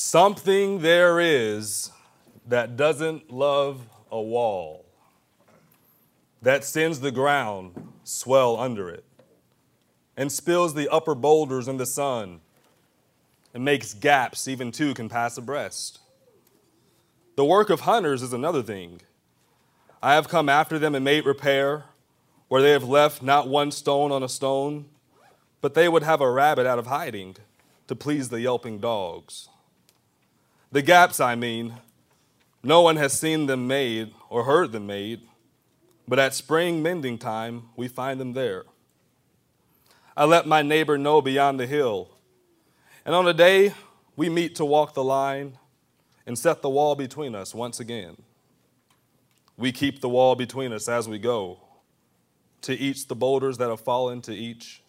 Something there is that doesn't love a wall, that sends the ground swell under it, and spills the upper boulders in the sun, and makes gaps even two can pass abreast. The work of hunters is another thing. I have come after them and made repair, where they have left not one stone on a stone, but they would have a rabbit out of hiding to please the yelping dogs. The gaps, I mean, no one has seen them made or heard them made, but at spring mending time, we find them there. I let my neighbor know beyond the hill, and on a day we meet to walk the line and set the wall between us once again. We keep the wall between us as we go, to each the boulders that have fallen to each.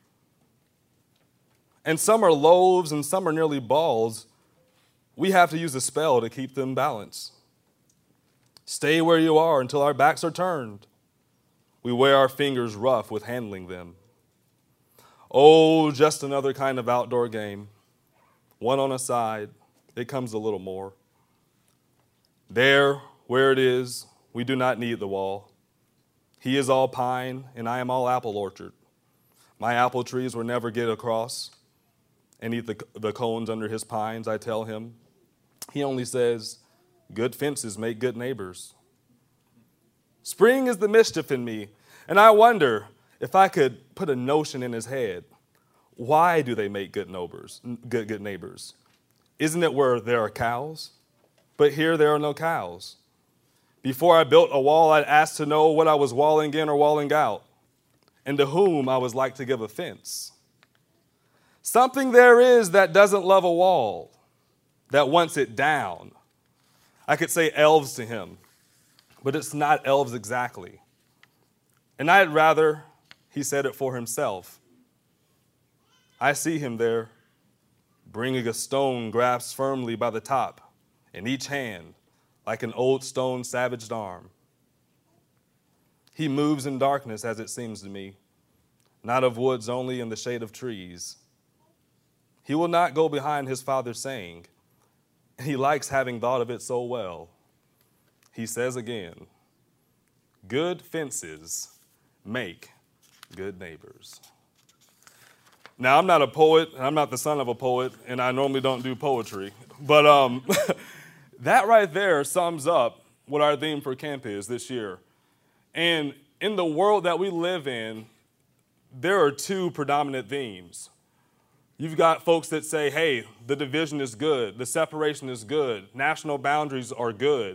And some are loaves and some are nearly balls. We have to use a spell to keep them balanced. Stay where you are until our backs are turned. We wear our fingers rough with handling them. Oh, just another kind of outdoor game. One on a side, it comes a little more. There, where it is, we do not need the wall. He is all pine, and I am all apple orchard. My apple trees will never get across and eat the cones under his pines, I tell him. He only says, good fences make good neighbors. Spring is the mischief in me, and I wonder if I could put a notion in his head. Why do they make good neighbors? Isn't it where there are cows? But here there are no cows. Before I built a wall, I'd ask to know what I was walling in or walling out, and to whom I was like to give offense. Something there is that doesn't love a wall, that wants it down. I could say elves to him, but it's not elves exactly. And I'd rather he said it for himself. I see him there, bringing a stone grasped firmly by the top in each hand, like an old stone savaged arm. He moves in darkness, as it seems to me, not of woods only in the shade of trees. He will not go behind his father's saying. He likes having thought of it so well. He says again, good fences make good neighbors. Now, I'm not a poet, and I'm not the son of a poet, and I normally don't do poetry, but that right there sums up what our theme for camp is this year. And in the world that we live in, there are two predominant themes. You've got folks that say, hey, the division is good, the separation is good, national boundaries are good,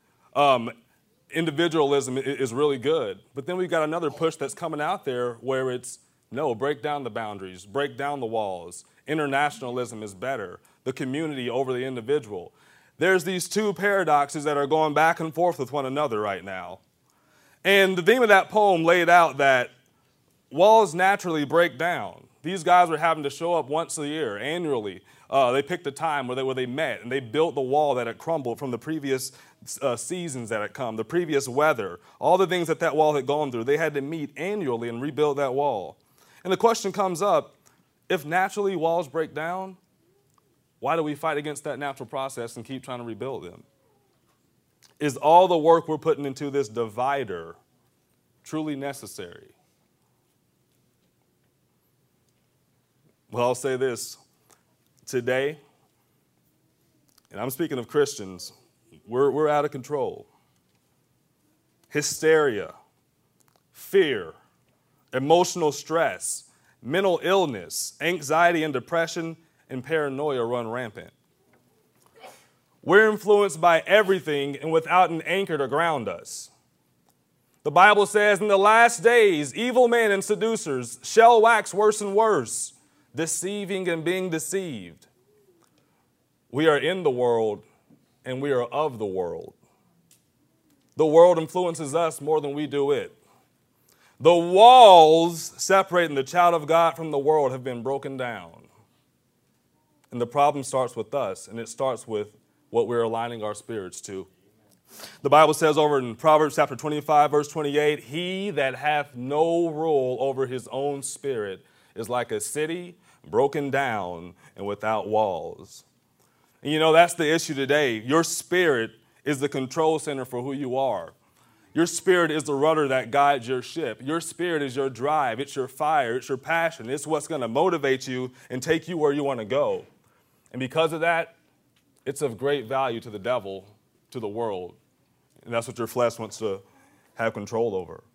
individualism is really good. But then we've got another push that's coming out there where it's, no, break down the boundaries, break down the walls. Internationalism is better, the community over the individual. There's these two paradoxes that are going back and forth with one another right now. And the theme of that poem laid out that walls naturally break down. These guys were having to show up once a year, annually. They picked a time where they met, and they built the wall that had crumbled from the previous seasons that had come, the previous weather, all the things that wall had gone through. They had to meet annually and rebuild that wall. And the question comes up, if naturally walls break down, why do we fight against that natural process and keep trying to rebuild them? Is all the work we're putting into this divider truly necessary? Well, I'll say this. Today, and I'm speaking of Christians, we're out of control. Hysteria, fear, emotional stress, mental illness, anxiety and depression, and paranoia run rampant. We're influenced by everything and without an anchor to ground us. The Bible says, in the last days, evil men and seducers shall wax worse and worse, deceiving and being deceived. We are in the world and we are of the world. The world influences us more than we do it. The walls separating the child of God from the world have been broken down. And the problem starts with us, and it starts with what we're aligning our spirits to. The Bible says over in Proverbs chapter 25, verse 28, he that hath no rule over his own spirit is like a city broken down and without walls. And you know, that's the issue today. Your spirit is the control center for who you are. Your spirit is the rudder that guides your ship. Your spirit is your drive. It's your fire. It's your passion. It's what's going to motivate you and take you where you want to go. And because of that, it's of great value to the devil, to the world. And that's what your flesh wants to have control over.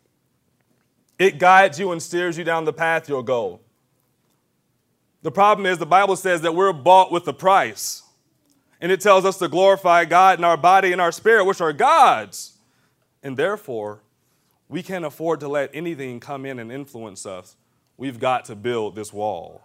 It guides you and steers you down the path you'll go. The problem is the Bible says that we're bought with a price. And it tells us to glorify God in our body and our spirit, which are God's. And therefore, we can't afford to let anything come in and influence us. We've got to build this wall.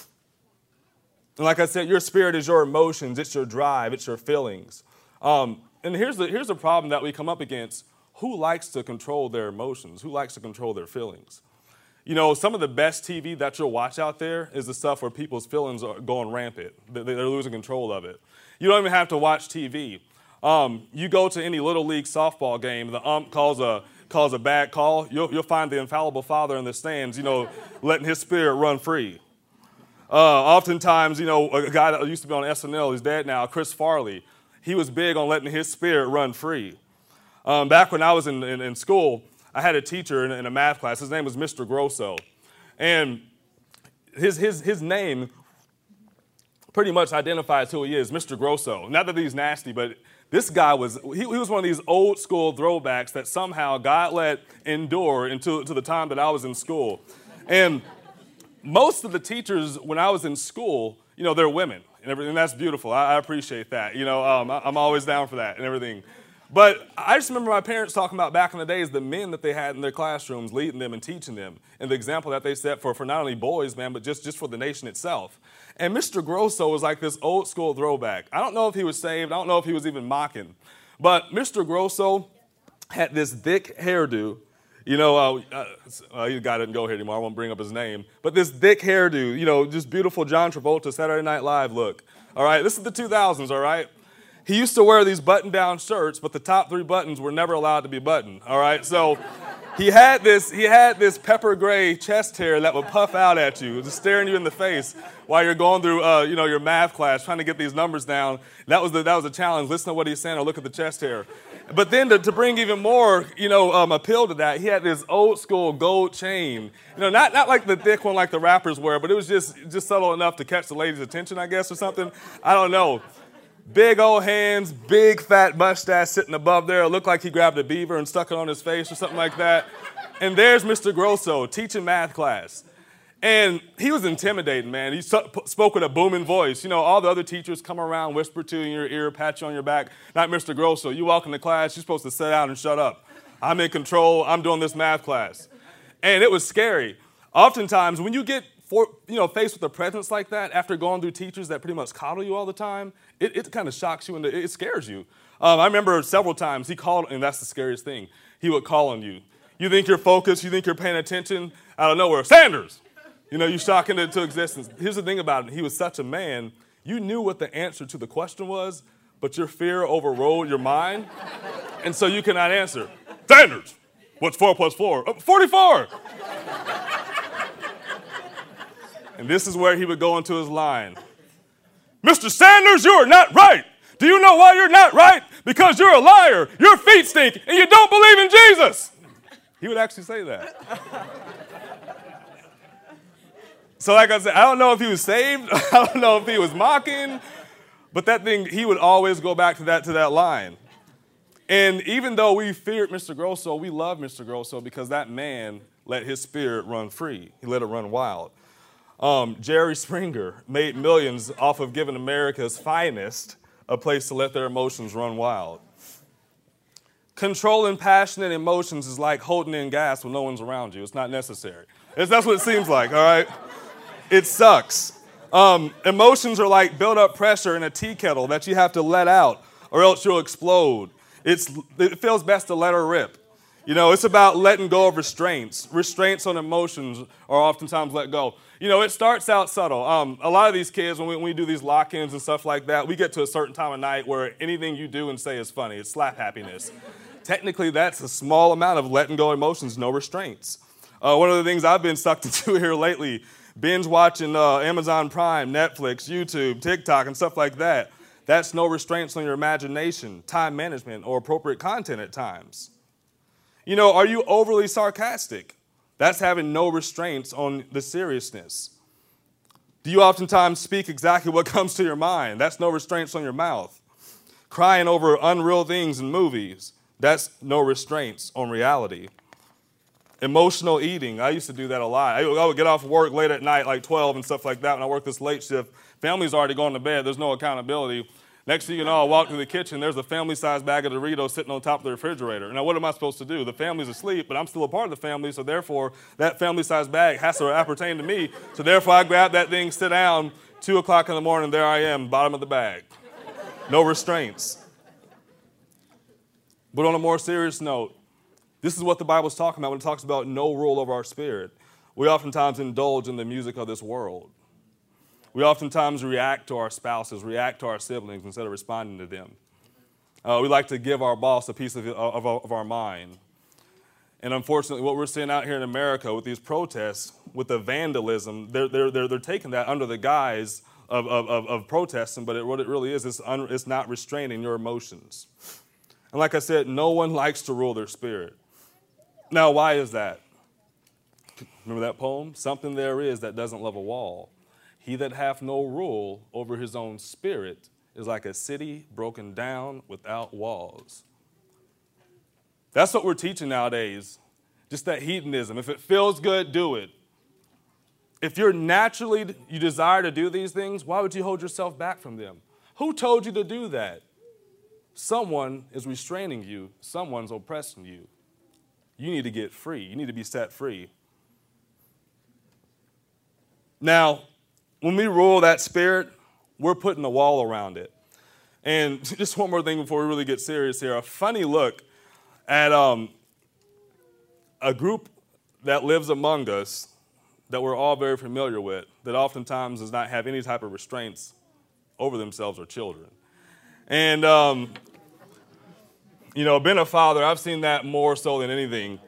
And like I said, your spirit is your emotions, it's your drive, it's your feelings. And here's the problem that we come up against. Who likes to control their emotions? Who likes to control their feelings? You know, some of the best TV that you'll watch out there is the stuff where people's feelings are going rampant. They're losing control of it. You don't even have to watch TV. You go to any Little League softball game, the ump calls a bad call, you'll find the infallible father in the stands, you know, letting his spirit run free. Oftentimes, you know, a guy that used to be on SNL, he's dead now, Chris Farley, he was big on letting his spirit run free. Back when I was in school, I had a teacher in a math class. His name was Mr. Grosso. And his name pretty much identifies who he is, Mr. Grosso. Not that he's nasty, but this guy was one of these old school throwbacks that somehow God let endure into the time that I was in school. And most of the teachers when I was in school, you know, they're women and everything. That's beautiful. I appreciate that. You know, I'm always down for that and everything. But I just remember my parents talking about back in the days, the men that they had in their classrooms, leading them and teaching them, and the example that they set for not only boys, man, but just for the nation itself. And Mr. Grosso was like this old school throwback. I don't know if he was saved. I don't know if he was even mocking. But Mr. Grosso had this thick hairdo. You know, the guy doesn't go here anymore. I won't bring up his name. But this thick hairdo, you know, just beautiful John Travolta, Saturday Night Live look. All right, this is the 2000s, all right? He used to wear these button-down shirts, but the top 3 buttons were never allowed to be buttoned, all right? So he had this pepper gray chest hair that would puff out at you, just staring you in the face while you're going through, you know, your math class, trying to get these numbers down. That was a challenge. Listen to what he's saying or look at the chest hair. But then to bring even more, you know, appeal to that, he had this old school gold chain. You know, not like the thick one like the rappers wear, but it was just subtle enough to catch the ladies' attention, I guess, or something. I don't know. Big old hands, big fat mustache sitting above there. It looked like he grabbed a beaver and stuck it on his face or something like that. And there's Mr. Grosso teaching math class. And he was intimidating, man. He spoke with a booming voice. You know, all the other teachers come around, whisper to you in your ear, pat you on your back. Not Mr. Grosso. You walk into class, you're supposed to sit down and shut up. I'm in control. I'm doing this math class. And it was scary. Oftentimes, when you get faced with a presence like that, after going through teachers that pretty much coddle you all the time, it kind of shocks you and it scares you. I remember several times he called, and that's the scariest thing, he would call on you. You think you're focused, you think you're paying attention, out of nowhere, Sanders! You know, you shock into existence. Here's the thing about it, he was such a man, you knew what the answer to the question was, but your fear overrode your mind, and so you cannot answer. Sanders! What's 4 plus 4? 44! And this is where he would go into his line. Mr. Sanders, you are not right. Do you know why you're not right? Because you're a liar, your feet stink, and you don't believe in Jesus. He would actually say that. So like I said, I don't know if he was saved. I don't know if he was mocking. But that thing, he would always go back to that line. And even though we feared Mr. Grosso, we love Mr. Grosso because that man let his spirit run free. He let it run wild. Jerry Springer made millions off of giving America's finest a place to let their emotions run wild. Controlling passionate emotions is like holding in gas when no one's around you. It's not necessary. That's what it seems like, all right? It sucks. Emotions are like built-up pressure in a tea kettle that you have to let out or else you'll explode. It feels best to let her rip. You know, it's about letting go of restraints. Restraints on emotions are oftentimes let go. You know, it starts out subtle. A lot of these kids, when we do these lock-ins and stuff like that, we get to a certain time of night where anything you do and say is funny. It's slap happiness. Technically, that's a small amount of letting go emotions, no restraints. One of the things I've been sucked into here lately, binge watching Amazon Prime, Netflix, YouTube, TikTok, and stuff like that. That's no restraints on your imagination, time management, or appropriate content at times. Are you overly sarcastic? That's having no restraints on the seriousness. Do you oftentimes speak exactly what comes to your mind? That's no restraints on your mouth. Crying over unreal things in movies, that's no restraints on reality. Emotional eating, I used to do that a lot. I would get off work late at night, like 12 and stuff like that, when I worked this late shift. Family's already gone to bed, there's no accountability. Next thing you know, I walk through the kitchen, there's a family-sized bag of Doritos sitting on top of the refrigerator. Now, what am I supposed to do? The family's asleep, but I'm still a part of the family, so therefore, that family-sized bag has to appertain to me. So therefore, I grab that thing, sit down, 2 o'clock in the morning, there I am, bottom of the bag. No restraints. But on a more serious note, this is what the Bible's talking about when it talks about no rule over our spirit. We oftentimes indulge in the music of this world. We oftentimes react to our spouses, react to our siblings instead of responding to them. We like to give our boss a piece of our mind. And unfortunately, what we're seeing out here in America with these protests, with the vandalism, they're taking that under the guise of protesting, but what it really is, it's not restraining your emotions. And like I said, no one likes to rule their spirit. Now, why is that? Remember that poem? Something there is that doesn't love a wall. He that hath no rule over his own spirit is like a city broken down without walls. That's what we're teaching nowadays. Just that hedonism. If it feels good, do it. If you desire to do these things, why would you hold yourself back from them? Who told you to do that? Someone is restraining you. Someone's oppressing you. You need to get free. You need to be set free. Now, when we rule that spirit, we're putting a wall around it. And just one more thing before we really get serious here. A funny look at a group that lives among us that we're all very familiar with, that oftentimes does not have any type of restraints over themselves or children. And, being a father, I've seen that more so than anything.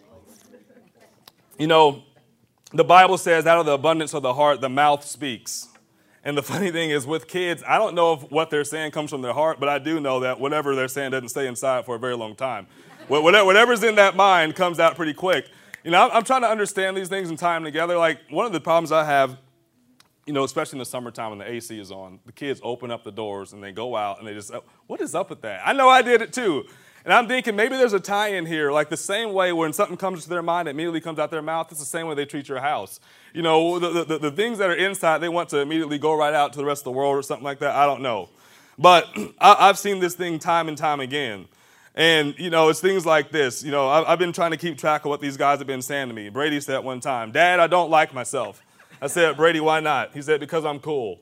The Bible says out of the abundance of the heart, the mouth speaks. And the funny thing is with kids, I don't know if what they're saying comes from their heart, but I do know that whatever they're saying doesn't stay inside for a very long time. Whatever's in that mind comes out pretty quick. I'm trying to understand these things and tie them together. Like, one of the problems I have, especially in the summertime when the AC is on, the kids open up the doors and they go out and they just, what is up with that? I know I did it too. And I'm thinking maybe there's a tie-in here, like the same way when something comes to their mind, it immediately comes out their mouth. It's the same way they treat your house. The things that are inside, they want to immediately go right out to the rest of the world or something like that. I don't know. But I've seen this thing time and time again. And, it's things like this. I've been trying to keep track of what these guys have been saying to me. Brady said one time, "Dad, I don't like myself." I said, "Brady, why not?" He said, "Because I'm cool."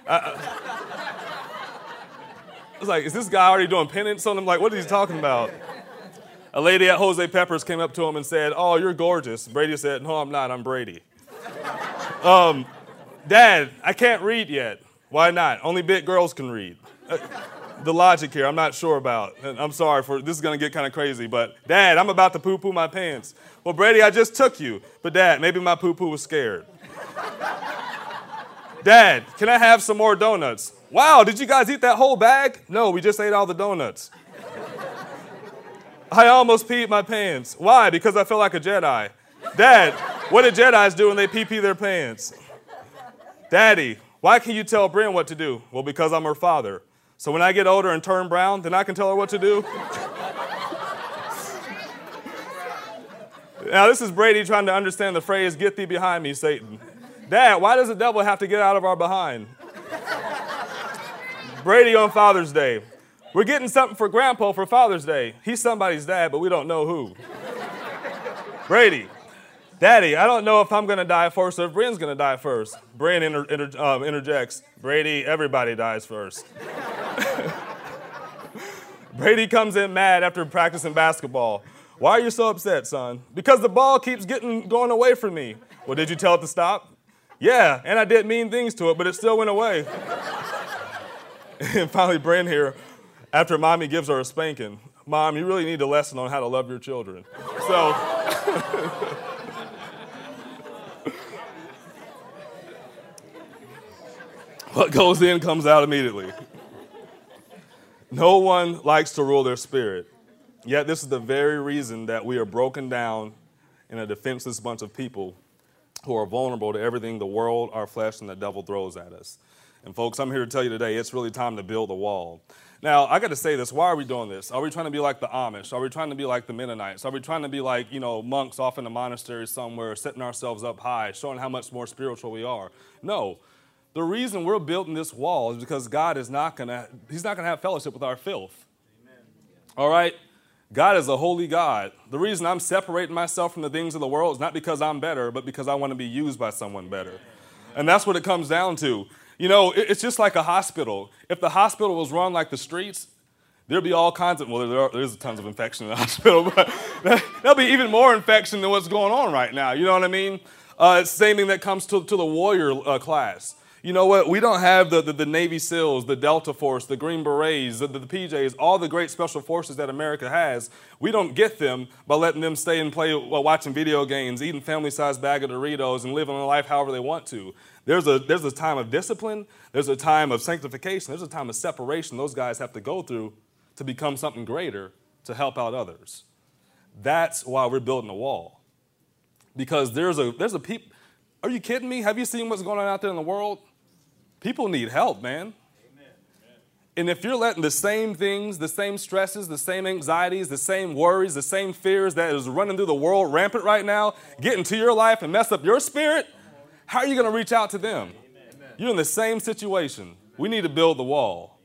I was like, is this guy already doing penance on him? Like, what is he talking about? A lady at Jose Peppers came up to him and said, "Oh, you're gorgeous." Brady said, "No, I'm not. I'm Brady." "Dad, I can't read yet." "Why not?" "Only big girls can read." The logic here, I'm not sure about. And I'm sorry this is going to get kind of crazy, but "Dad, I'm about to poo-poo my pants." "Well, Brady, I just took you." "But Dad, maybe my poo-poo was scared." "Dad, can I have some more donuts?" "Wow, did you guys eat that whole bag?" "No, we just ate all the donuts." "I almost peed my pants." "Why?" "Because I feel like a Jedi." "Dad, what do Jedis do when they pee their pants?" "Daddy, why can you tell Bryn what to do?" "Well, because I'm her father. So when I get older and turn brown, then I can tell her what to do?" Now, this is Brady trying to understand the phrase, "Get thee behind me, Satan." "Dad, why does the devil have to get out of our behind?" Brady on Father's Day. "We're getting something for Grandpa for Father's Day. He's somebody's dad, but we don't know who." Brady. "Daddy, I don't know if I'm going to die first or if Bryn's going to die first." Bryn interjects, "Brady, everybody dies first." Brady comes in mad after practicing basketball. "Why are you so upset, son?" "Because the ball keeps going away from me." "Well, did you tell it to stop?" "Yeah, and I did mean things to it, but it still went away." And finally, Bryn here, after Mommy gives her a spanking, "Mom, you really need a lesson on how to love your children." So, what goes in comes out immediately. No one likes to rule their spirit. Yet this is the very reason that we are broken down in a defenseless bunch of people who are vulnerable to everything the world, our flesh, and the devil throws at us. And folks, I'm here to tell you today, it's really time to build a wall. Now, I got to say this. Why are we doing this? Are we trying to be like the Amish? Are we trying to be like the Mennonites? Are we trying to be like, monks off in a monastery somewhere, setting ourselves up high, showing how much more spiritual we are? No. The reason we're building this wall is because God is He's not going to have fellowship with our filth. Amen. All right? God is a holy God. The reason I'm separating myself from the things of the world is not because I'm better, but because I want to be used by someone better. Amen. And that's what it comes down to. It's just like a hospital. If the hospital was run like the streets, there'd be all kinds of, there's tons of infection in the hospital, but there'll be even more infection than what's going on right now. You know what I mean? It's the same thing that comes to the warrior class. You know what? We don't have the Navy SEALs, the Delta Force, the Green Berets, the PJs, all the great special forces that America has. We don't get them by letting them stay and play while watching video games, eating family-sized bag of Doritos, and living their life however they want to. There's a time of discipline. There's a time of sanctification. There's a time of separation those guys have to go through to become something greater to help out others. That's why we're building a wall. Because there's a people. Are you kidding me? Have you seen what's going on out there in the world? People need help, man. Amen. And if you're letting the same things, the same stresses, the same anxieties, the same worries, the same fears that is running through the world rampant right now get into your life and mess up your spirit, how are you going to reach out to them? Amen. You're in the same situation. We need to build the wall.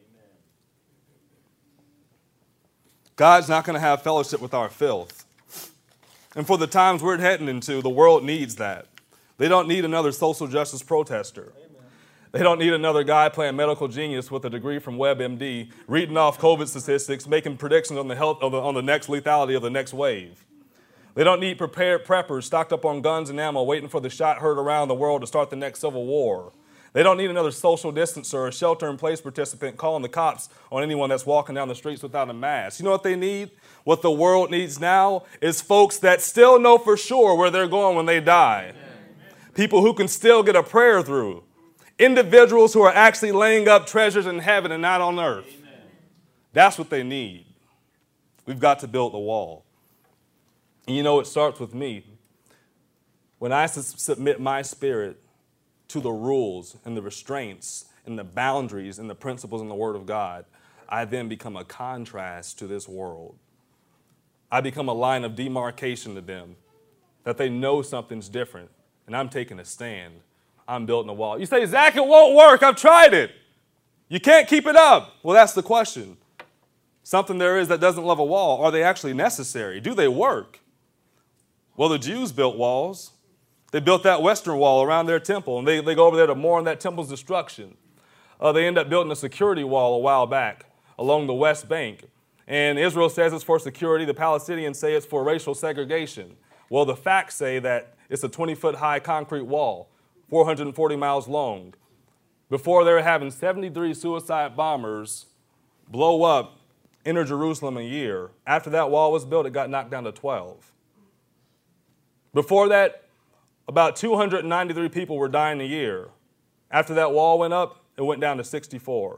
God's not going to have fellowship with our filth. And for the times we're heading into, the world needs that. They don't need another social justice protester. They don't need another guy playing medical genius with a degree from WebMD, reading off COVID statistics, making predictions on the health on the next lethality of the next wave. They don't need prepared preppers stocked up on guns and ammo, waiting for the shot heard around the world to start the next civil war. They don't need another social distancer or shelter-in-place participant calling the cops on anyone that's walking down the streets without a mask. You know what they need? What the world needs now is folks that still know for sure where they're going when they die. Amen. People who can still get a prayer through. Individuals who are actually laying up treasures in heaven and not on earth. Amen. That's what they need. We've got to build the wall. And it starts with me. When I submit my spirit to the rules and the restraints and the boundaries and the principles in the Word of God, I then become a contrast to this world. I become a line of demarcation to them, that they know something's different, and I'm taking a stand. I'm building a wall. You say, Zach, it won't work. I've tried it. You can't keep it up. Well, that's the question. Something there is that doesn't love a wall. Are they actually necessary? Do they work? Well, the Jews built walls. They built that western wall around their temple, and they go over there to mourn that temple's destruction. They end up building a security wall a while back along the West Bank. And Israel says it's for security. The Palestinians say it's for racial segregation. Well, the facts say that it's a 20-foot high concrete wall, 440 miles long. Before they were having 73 suicide bombers blow up inner Jerusalem a year. After that wall was built, it got knocked down to 12. Before that, about 293 people were dying a year. After that wall went up, it went down to 64.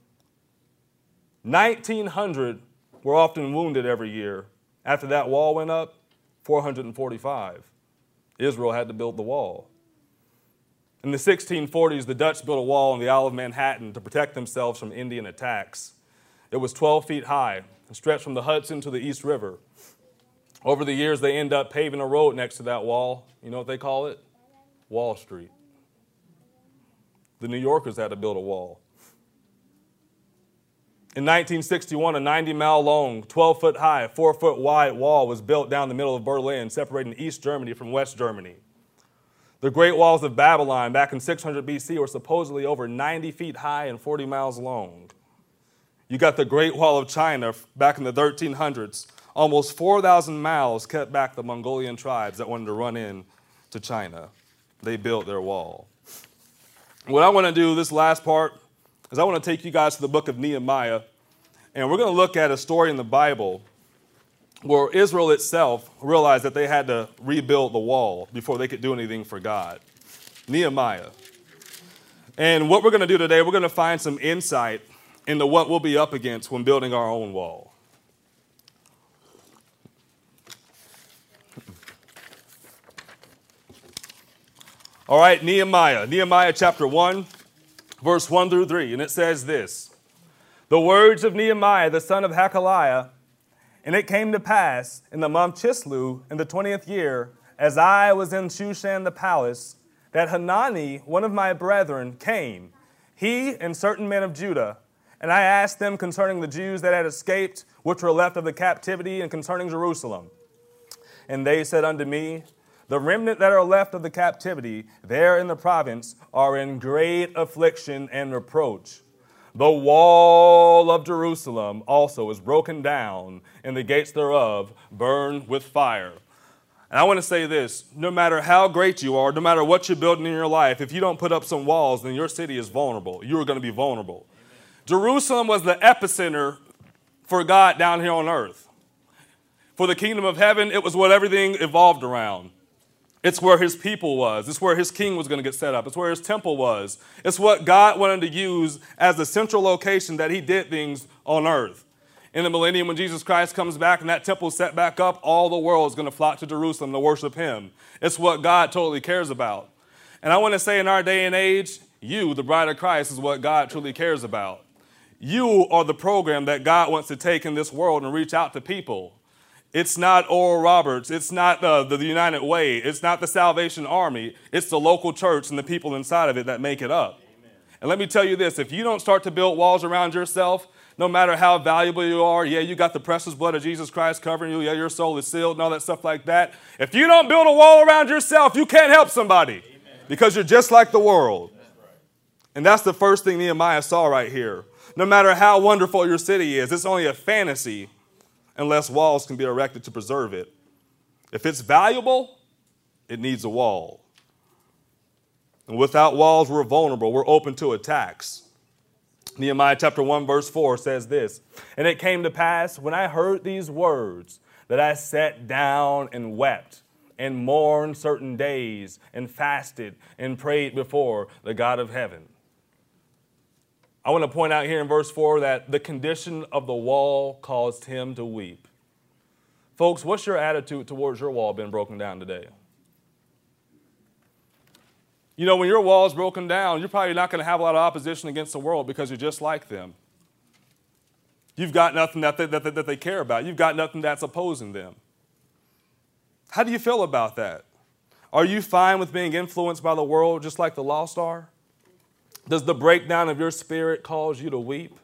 1,900 were often wounded every year. After that wall went up, 445. Israel had to build the wall. In the 1640s, the Dutch built a wall on the Isle of Manhattan to protect themselves from Indian attacks. It was 12 feet high and stretched from the Hudson to the East River. Over the years, they end up paving a road next to that wall. You know what they call it? Wall Street. The New Yorkers had to build a wall. In 1961, a 90-mile long, 12-foot high, 4-foot wide wall was built down the middle of Berlin, separating East Germany from West Germany. The Great Walls of Babylon back in 600 BC were supposedly over 90 feet high and 40 miles long. You got the Great Wall of China back in the 1300s, almost 4,000 miles kept back the Mongolian tribes that wanted to run in to China. They built their wall. What I want to do this last part is I want to take you guys to the book of Nehemiah, and we're going to look at a story in the Bible where Israel itself realized that they had to rebuild the wall before they could do anything for God. Nehemiah. And what we're going to do today, we're going to find some insight into what we'll be up against when building our own wall. All right, Nehemiah chapter 1, verse 1 through 3, and it says this: The words of Nehemiah, the son of Hakaliah, and it came to pass in the month Chislew, in the 20th year, as I was in Shushan the palace, that Hanani, one of my brethren, came, he and certain men of Judah, and I asked them concerning the Jews that had escaped, which were left of the captivity, and concerning Jerusalem. And they said unto me, The remnant that are left of the captivity there in the province are in great affliction and reproach. The wall of Jerusalem also is broken down, and the gates thereof burn with fire. And I want to say this: no matter how great you are, no matter what you're building in your life, if you don't put up some walls, then your city is vulnerable. You are going to be vulnerable. Jerusalem was the epicenter for God down here on earth. For the kingdom of heaven, it was what everything evolved around. It's where his people was. It's where his king was going to get set up. It's where his temple was. It's what God wanted to use as the central location that he did things on earth. In the millennium, when Jesus Christ comes back and that temple is set back up, all the world is going to flock to Jerusalem to worship him. It's what God totally cares about. And I want to say in our day and age, you, the bride of Christ, is what God truly cares about. You are the program that God wants to take in this world and reach out to people. It's not Oral Roberts. It's not the United Way. It's not the Salvation Army. It's the local church and the people inside of it that make it up. Amen. And let me tell you this: if you don't start to build walls around yourself, no matter how valuable you are, yeah, you got the precious blood of Jesus Christ covering you, yeah, your soul is sealed and all that stuff like that. If you don't build a wall around yourself, you can't help somebody. Amen. Because you're just like the world. That's right. And that's the first thing Nehemiah saw right here. No matter how wonderful your city is, it's only a fantasy unless walls can be erected to preserve it. If it's valuable, it needs a wall. And without walls, we're vulnerable. We're open to attacks. Nehemiah chapter 1, verse 4 says this: And it came to pass, when I heard these words, that I sat down and wept, and mourned certain days, and fasted, and prayed before the God of heaven. I want to point out here in verse 4 that the condition of the wall caused him to weep. Folks, what's your attitude towards your wall being broken down today? You know, when your wall is broken down, you're probably not going to have a lot of opposition against the world because you're just like them. You've got nothing that they care about. You've got nothing that's opposing them. How do you feel about that? Are you fine with being influenced by the world just like the lost are? Does the breakdown of your spirit cause you to weep?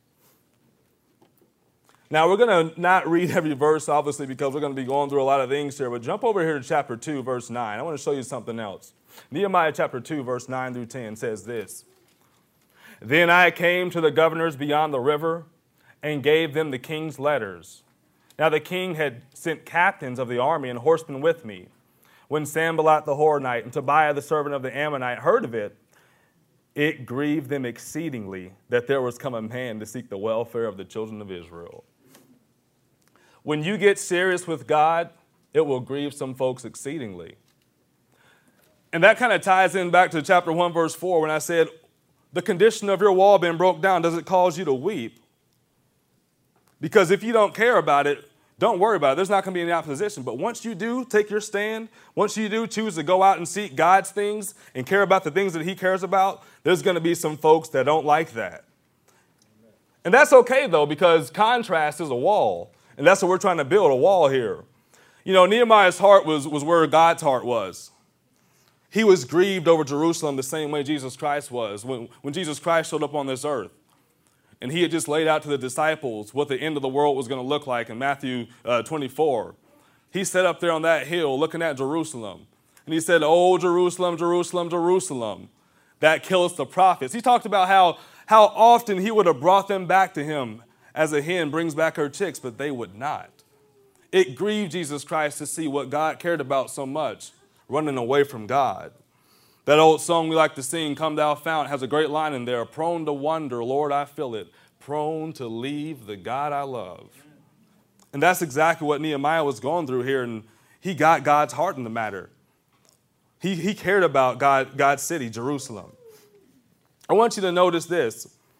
Now, we're going to not read every verse, obviously, because we're going to be going through a lot of things here, but jump over here to chapter 2, verse 9. I want to show you something else. Nehemiah chapter 2, verse 9 through 10 says this: Then I came to the governors beyond the river and gave them the king's letters. Now the king had sent captains of the army and horsemen with me. When Sanballat the Horonite and Tobiah the servant of the Ammonite heard of it, it grieved them exceedingly that there was come a man to seek the welfare of the children of Israel. When you get serious with God, it will grieve some folks exceedingly. And that kind of ties in back to chapter 1, verse 4, when I said, the condition of your wall being broke down, does it cause you to weep? Because if you don't care about it, don't worry about it. There's not going to be any opposition. But once you do take your stand, once you do choose to go out and seek God's things and care about the things that he cares about, there's going to be some folks that don't like that. And that's okay, though, because contrast is a wall. And that's what we're trying to build, a wall here. You know, Nehemiah's heart was where God's heart was. He was grieved over Jerusalem the same way Jesus Christ was when Jesus Christ showed up on this earth. And he had just laid out to the disciples what the end of the world was going to look like in Matthew 24. He sat up there on that hill looking at Jerusalem. And he said, "Oh, Jerusalem, Jerusalem, Jerusalem, that killeth the prophets." He talked about how often he would have brought them back to him as a hen brings back her chicks, but they would not. It grieved Jesus Christ to see what God cared about so much, running away from God. That old song we like to sing, "Come Thou Fount," has a great line in there: "Prone to wonder, Lord, I feel it, prone to leave the God I love." And that's exactly what Nehemiah was going through here, and he got God's heart in the matter. He cared about God's city, Jerusalem. I want you to notice this.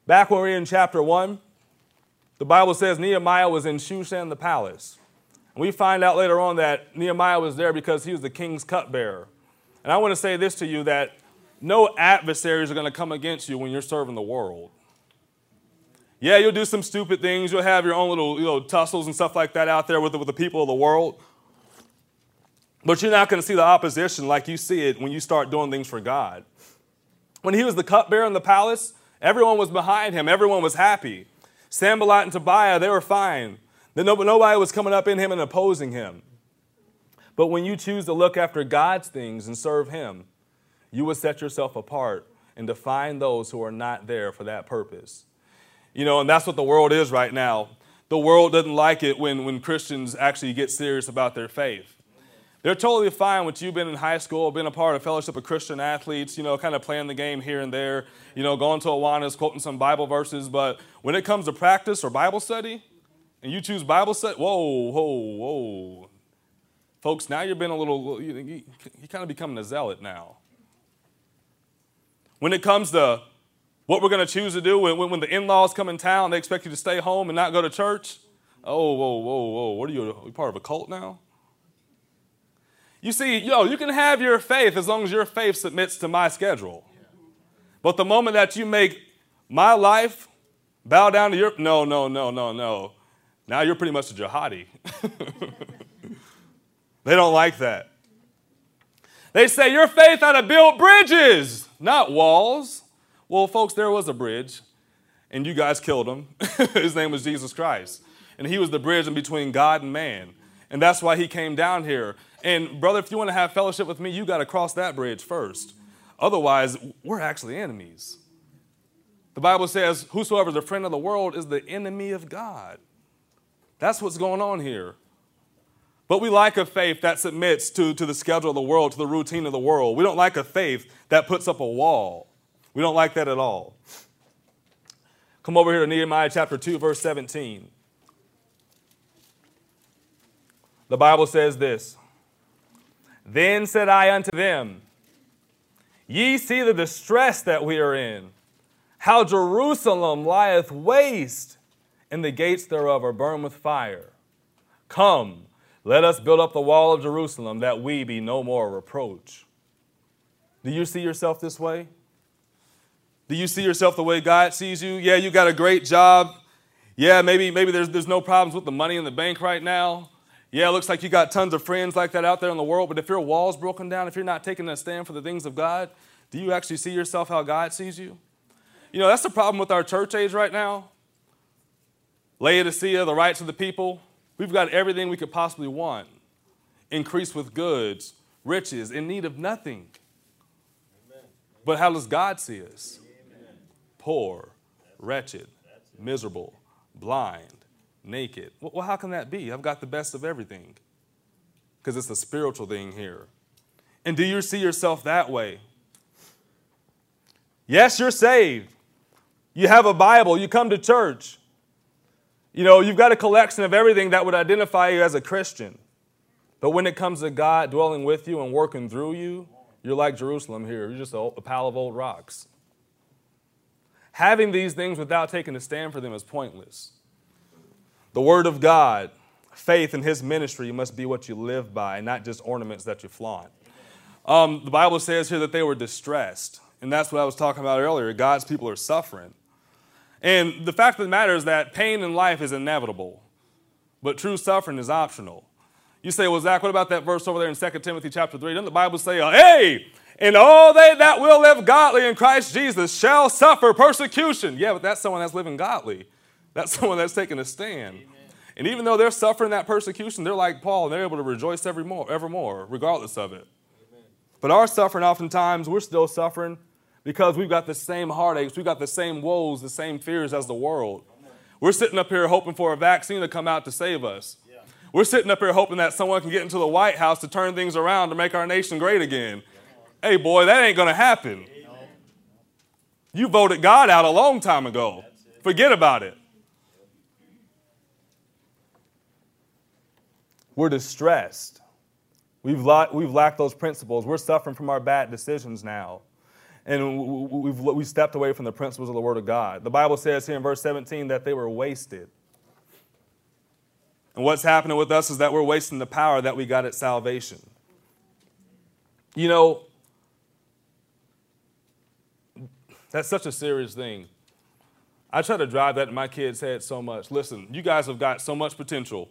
Back when we were in chapter 1, the Bible says Nehemiah was in Shushan the palace. And we find out later on that Nehemiah was there because he was the king's cupbearer. And I want to say this to you, that no adversaries are going to come against you when you're serving the world. Yeah, you'll do some stupid things. You'll have your own little tussles and stuff like that out there with the people of the world. But you're not going to see the opposition like you see it when you start doing things for God. When he was the cupbearer in the palace, everyone was behind him. Everyone was happy. Sanballat and Tobiah, they were fine. Nobody was coming up in him and opposing him. But when you choose to look after God's things and serve him, you will set yourself apart and define those who are not there for that purpose. And that's what the world is right now. The world doesn't like it when Christians actually get serious about their faith. They're totally fine with you being in high school, being a part of Fellowship of Christian Athletes, kind of playing the game here and there, going to Awanas, quoting some Bible verses. But when it comes to practice or Bible study, and you choose Bible study, whoa. Folks, now you're being a little, you're kind of becoming a zealot now. When it comes to what we're going to choose to do when the in-laws come in town, they expect you to stay home and not go to church. Whoa. What are you part of a cult now? You see, you can have your faith as long as your faith submits to my schedule. But the moment that you make my life bow down to your, no. Now you're pretty much a jihadi. They don't like that. They say your faith ought to build bridges, not walls. Well, folks, there was a bridge, and you guys killed him. His name was Jesus Christ. And he was the bridge in between God and man. And that's why he came down here. And brother, if you want to have fellowship with me, you got to cross that bridge first. Otherwise, we're actually enemies. The Bible says, whosoever is a friend of the world is the enemy of God. That's what's going on here. But we like a faith that submits to the schedule of the world, to the routine of the world. We don't like a faith that puts up a wall. We don't like that at all. Come over here to Nehemiah chapter 2, verse 17. The Bible says this. Then said I unto them, ye see the distress that we are in, how Jerusalem lieth waste, and the gates thereof are burned with fire. Come, let us build up the wall of Jerusalem, that we be no more a reproach. Do you see yourself this way? Do you see yourself the way God sees you? Yeah, you got a great job. Yeah, maybe there's no problems with the money in the bank right now. Yeah, it looks like you got tons of friends like that out there in the world, but if your wall's broken down, if you're not taking a stand for the things of God, do you actually see yourself how God sees you? That's the problem with our church age right now. Laodicea, the rights of the people, we've got everything we could possibly want. Increased with goods, riches, in need of nothing. Amen. But how does God see us? Amen. Poor, wretched, miserable, blind, naked. Well, how can that be? I've got the best of everything. Because it's a spiritual thing here. And do you see yourself that way? Yes, you're saved. You have a Bible. You come to church. You've got a collection of everything that would identify you as a Christian. But when it comes to God dwelling with you and working through you, you're like Jerusalem here. You're just a pile of old rocks. Having these things without taking a stand for them is pointless. The Word of God, faith in His ministry must be what you live by, not just ornaments that you flaunt. The Bible says here that they were distressed. And that's what I was talking about earlier. God's people are suffering. And the fact of the matter is that pain in life is inevitable, but true suffering is optional. You say, well, Zach, what about that verse over there in 2 Timothy chapter 3? Doesn't the Bible say, hey, and all they that will live godly in Christ Jesus shall suffer persecution? Yeah, but that's someone that's living godly. That's someone that's taking a stand. Amen. And even though they're suffering that persecution, they're like Paul, and they're able to rejoice evermore, regardless of it. Amen. But our suffering, oftentimes, we're still suffering because we've got the same heartaches, we've got the same woes, the same fears as the world. We're sitting up here hoping for a vaccine to come out to save us. Yeah. We're sitting up here hoping that someone can get into the White House to turn things around to make our nation great again. Hey, boy, that ain't going to happen. Amen. You voted God out a long time ago. Forget about it. We're distressed. We've lacked those principles. We're suffering from our bad decisions now. And we've stepped away from the principles of the Word of God. The Bible says here in verse 17 that they were wasted. And what's happening with us is that we're wasting the power that we got at salvation. You know, that's such a serious thing. I try to drive that in my kids' head so much. Listen, you guys have got so much potential.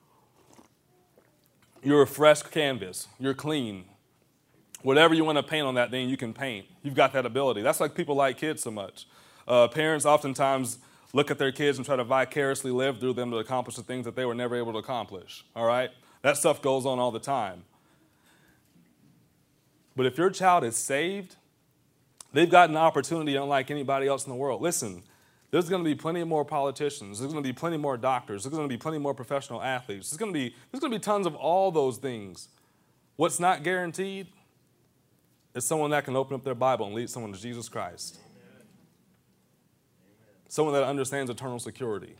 You're a fresh canvas. You're clean. Whatever you want to paint on that thing, you can paint. You've got that ability. That's like people like kids so much. Parents oftentimes look at their kids and try to vicariously live through them to accomplish the things that they were never able to accomplish. All right? That stuff goes on all the time. But if your child is saved, they've got an opportunity unlike anybody else in the world. Listen, there's going to be plenty more politicians. There's going to be plenty more doctors. There's going to be plenty more professional athletes. There's going to be tons of all those things. What's not guaranteed is someone that can open up their Bible and lead someone to Jesus Christ. Amen. Someone that understands eternal security.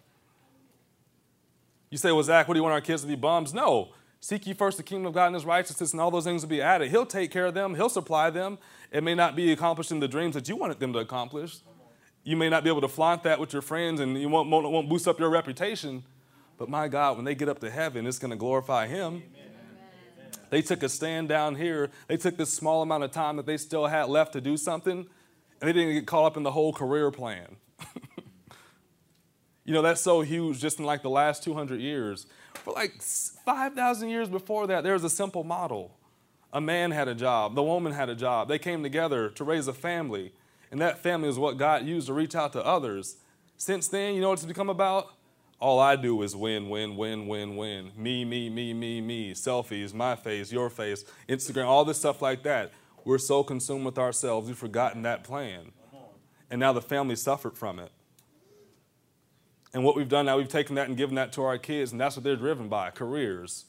You say, well, Zach, what do you want our kids to be bums? No. Seek ye first the kingdom of God and his righteousness, and all those things will be added. He'll take care of them. He'll supply them. It may not be accomplishing the dreams that you wanted them to accomplish. You may not be able to flaunt that with your friends, and you won't boost up your reputation. But my God, when they get up to heaven, it's going to glorify him. Amen. They took a stand down here. They took this small amount of time that they still had left to do something, and they didn't get caught up in the whole career plan. You know, that's so huge just in like the last 200 years. For like 5,000 years before that, there was a simple model. A man had a job. The woman had a job. They came together to raise a family, and that family is what God used to reach out to others. Since then, you know what it's become about? All I do is win, win, win, win, win. Me, me, me, me, me. Selfies, my face, your face, Instagram, all this stuff like that. We're so consumed with ourselves, we've forgotten that plan. And now the family suffered from it. And what we've done now, we've taken that and given that to our kids, and that's what they're driven by, careers.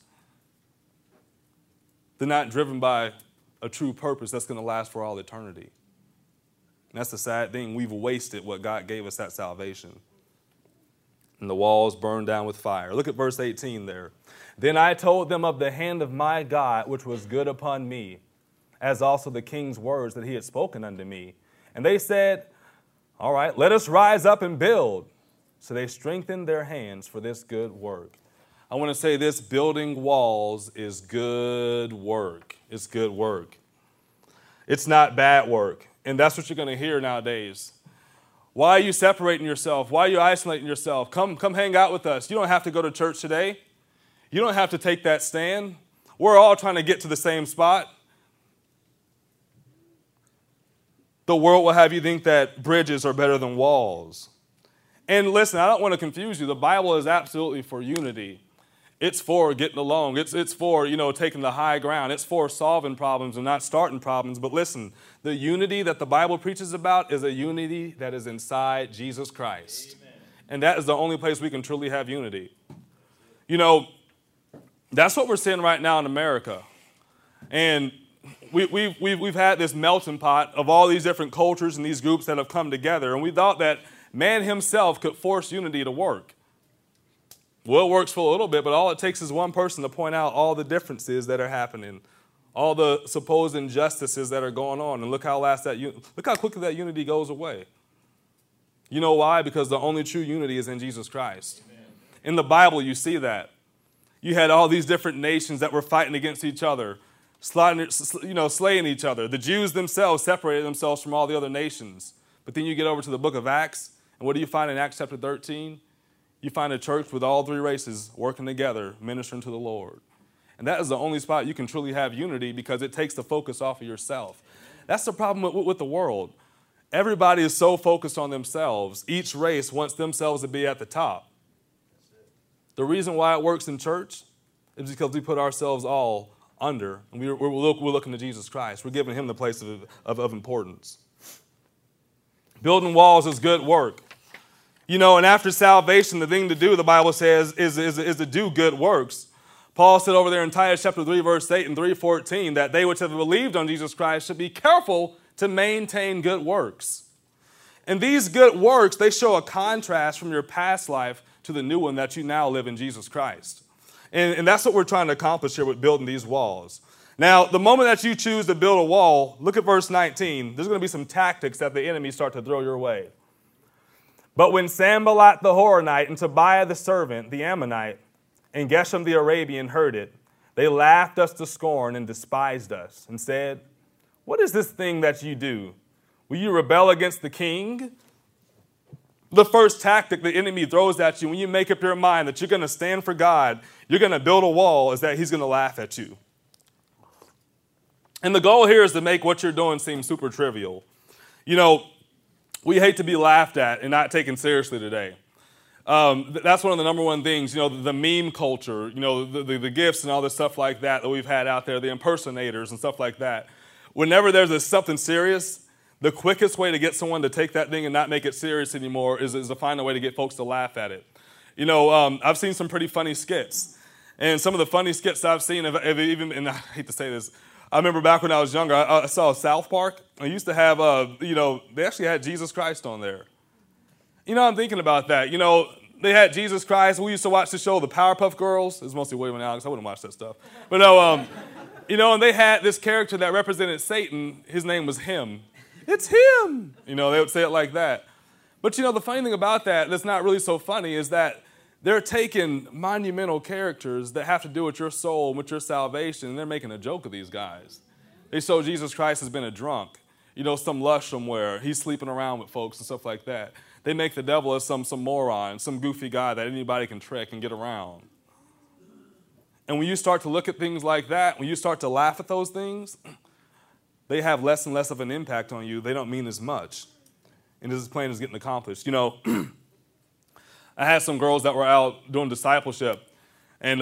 They're not driven by a true purpose that's going to last for all eternity. And that's the sad thing. We've wasted what God gave us at salvation. And the walls burned down with fire. Look at verse 18 there. Then I told them of the hand of my God, which was good upon me, as also the king's words that he had spoken unto me. And they said, all right, let us rise up and build. So they strengthened their hands for this good work. I want to say this, building walls is good work. It's good work. It's not bad work. And that's what you're going to hear nowadays. Why are you separating yourself? Why are you isolating yourself? Come hang out with us. You don't have to go to church today. You don't have to take that stand. We're all trying to get to the same spot. The world will have you think that bridges are better than walls. And listen, I don't want to confuse you. The Bible is absolutely for unity. It's for getting along. It's for, taking the high ground. It's for solving problems and not starting problems. But listen, the unity that the Bible preaches about is a unity that is inside Jesus Christ. Amen. And that is the only place we can truly have unity. That's what we're seeing right now in America. And we've had this melting pot of all these different cultures and these groups that have come together. And we thought that man himself could force unity to work. Well, it works for a little bit, but all it takes is one person to point out all the differences that are happening, all the supposed injustices that are going on, and look how quickly that unity goes away. You know why? Because the only true unity is in Jesus Christ. Amen. In the Bible, you see that. You had all these different nations that were fighting against each other, slaying each other. The Jews themselves separated themselves from all the other nations. But then you get over to the book of Acts, and what do you find in Acts chapter 13? You find a church with all three races working together, ministering to the Lord. And that is the only spot you can truly have unity because it takes the focus off of yourself. That's the problem with the world. Everybody is so focused on themselves. Each race wants themselves to be at the top. The reason why it works in church is because we put ourselves all under, and we're looking to Jesus Christ. We're giving him the place of importance. Building walls is good work. And after salvation, the thing to do, the Bible says, is to do good works. Paul said over there in Titus chapter 3, verse 8 and 3:14, that they which have believed on Jesus Christ should be careful to maintain good works. And these good works, they show a contrast from your past life to the new one that you now live in Jesus Christ. And that's what we're trying to accomplish here with building these walls. Now, the moment that you choose to build a wall, look at verse 19. There's going to be some tactics that the enemy start to throw your way. But when Sanballat the Horonite and Tobiah the servant, the Ammonite, and Geshem the Arabian heard it, they laughed us to scorn and despised us and said, "What is this thing that you do? Will you rebel against the king?" The first tactic the enemy throws at you when you make up your mind that you're going to stand for God, you're going to build a wall, is that he's going to laugh at you. And the goal here is to make what you're doing seem super trivial. You know, we hate to be laughed at and not taken seriously today. That's one of the number one things, you know, the meme culture, you know, the gifts and all this stuff like that we've had out there, the impersonators and stuff like that. Whenever there's something serious, the quickest way to get someone to take that thing and not make it serious anymore is to find a way to get folks to laugh at it. You know, I've seen some pretty funny skits. And some of the funny skits I've seen have even, and I hate to say this, I remember back when I was younger, I saw South Park. I used to have, you know, they actually had Jesus Christ on there. You know, I'm thinking about that. You know, they had Jesus Christ. We used to watch the show, The Powerpuff Girls. It was mostly William and Alex. I wouldn't watch that stuff. But no, you know, and they had this character that represented Satan. His name was Him. It's him. You know, they would say it like that. But, you know, the funny thing about that that's not really so funny is that they're taking monumental characters that have to do with your soul and with your salvation, and they're making a joke of these guys. They show Jesus Christ has been a drunk, you know, some lush somewhere. He's sleeping around with folks and stuff like that. They make the devil as some moron, some goofy guy that anybody can trick and get around. And when you start to look at things like that, when you start to laugh at those things, they have less and less of an impact on you. They don't mean as much. And this plan is getting accomplished. You know, I had some girls that were out doing discipleship. And,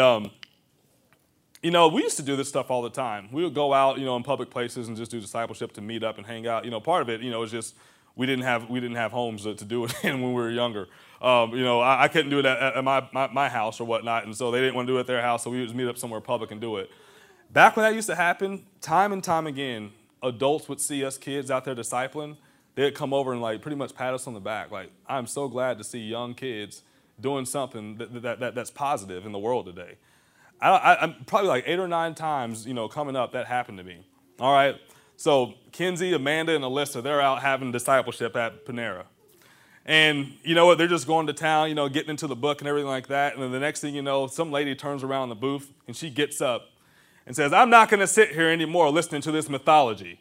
you know, we used to do this stuff all the time. We would go out, you know, in public places and just do discipleship to meet up and hang out. You know, part of it, you know, was just we didn't have homes to do it in when we were younger. You know, I couldn't do it at my house or whatnot. And so they didn't want to do it at their house. So we would just meet up somewhere public and do it. Back when that used to happen, time and time again, adults would see us kids out there discipling. They'd come over and like pretty much pat us on the back. Like, I'm so glad to see young kids doing something that's positive in the world today. I'm probably like 8 or 9 times, you know, coming up that happened to me. All right. So Kinsey, Amanda, and Alyssa, they're out having discipleship at Panera. And you know what? They're just going to town, you know, getting into the book and everything like that. And then the next thing you know, some lady turns around the booth and she gets up and says, "I'm not going to sit here anymore listening to this mythology."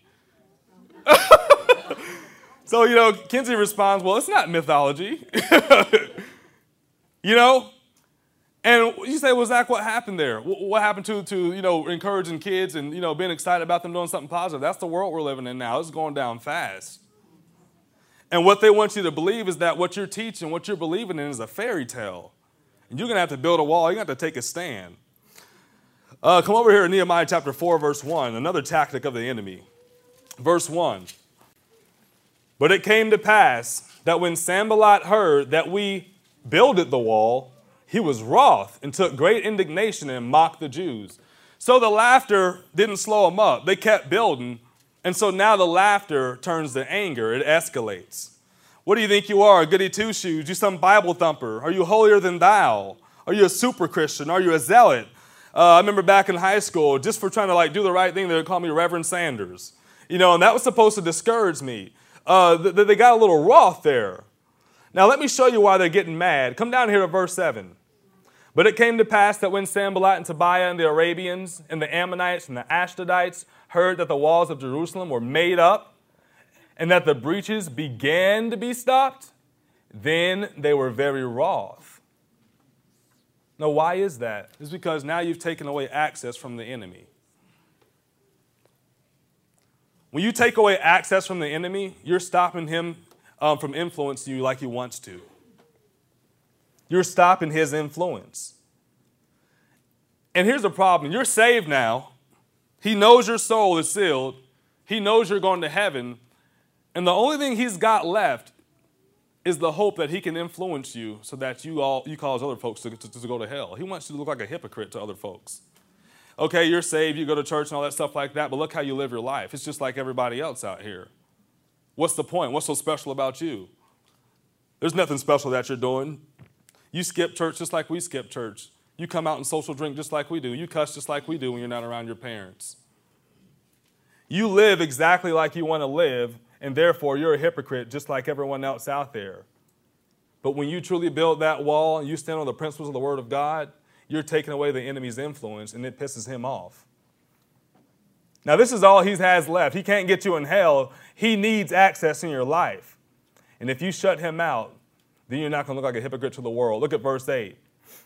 So, you know, Kinsey responds, "Well, it's not mythology." You know? And you say, "Well, Zach, what happened there? What happened to you know, encouraging kids and, you know, being excited about them doing something positive?" That's the world we're living in now. It's going down fast. And what they want you to believe is that what you're teaching, what you're believing in is a fairy tale. And you're going to have to build a wall. You're going to have to take a stand. Come over here in Nehemiah chapter 4, verse 1, another tactic of the enemy. Verse 1. "But it came to pass that when Sanballat heard that we builded the wall, he was wroth and took great indignation and mocked the Jews." So the laughter didn't slow them up. They kept building. And so now the laughter turns to anger. It escalates. "What do you think you are, a goody two-shoes? You some Bible thumper? Are you holier than thou? Are you a super Christian? Are you a zealot?" I remember back in high school, just for trying to like do the right thing, they would call me Reverend Sanders. You know, and that was supposed to discourage me. They got a little wroth there. Now let me show you why they're getting mad. Come down here to verse 7. "But it came to pass that when Sanballat and Tobiah and the Arabians and the Ammonites and the Ashdodites heard that the walls of Jerusalem were made up and that the breaches began to be stopped, then they were very wroth." Now, why is that? It's because now you've taken away access from the enemy. When you take away access from the enemy, you're stopping him from influencing you like he wants to. You're stopping his influence. And here's the problem. You're saved now. He knows your soul is sealed. He knows you're going to heaven. And the only thing he's got left is the hope that he can influence you so that you cause other folks to go to hell. He wants you to look like a hypocrite to other folks. Okay, you're saved, you go to church and all that stuff like that, but look how you live your life. It's just like everybody else out here. What's the point? What's so special about you? There's nothing special that you're doing. You skip church just like we skip church. You come out and social drink just like we do. You cuss just like we do when you're not around your parents. You live exactly like you want to live, and therefore you're a hypocrite just like everyone else out there. But when you truly build that wall and you stand on the principles of the Word of God, you're taking away the enemy's influence, and it pisses him off. Now, this is all he has left. He can't get you in hell. He needs access in your life. And if you shut him out, then you're not going to look like a hypocrite to the world. Look at verse 8.